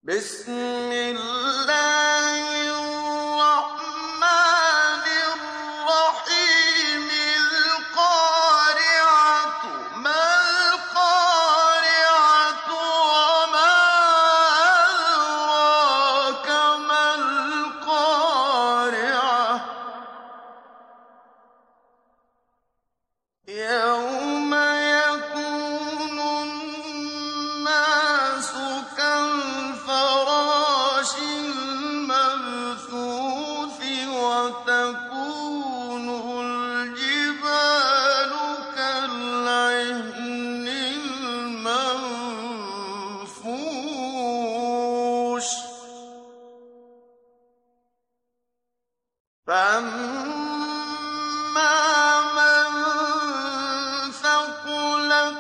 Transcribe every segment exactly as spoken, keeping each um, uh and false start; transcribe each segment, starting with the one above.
بسم الله الرحمن الرحيم القارعة ما القارعة وما أدراك ما القارعة يوم يكون الناس كالفراش المبثوث وتكون الجبال كالعهن المنفوش فأما من ثقلت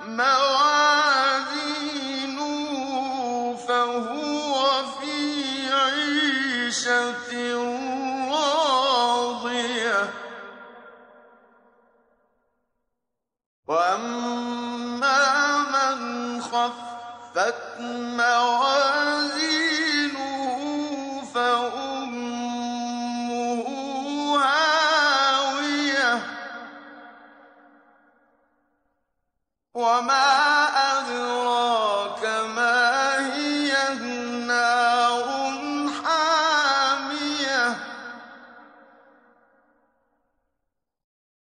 موازينه فهو في عيشة راضية وأما من خفت موازينه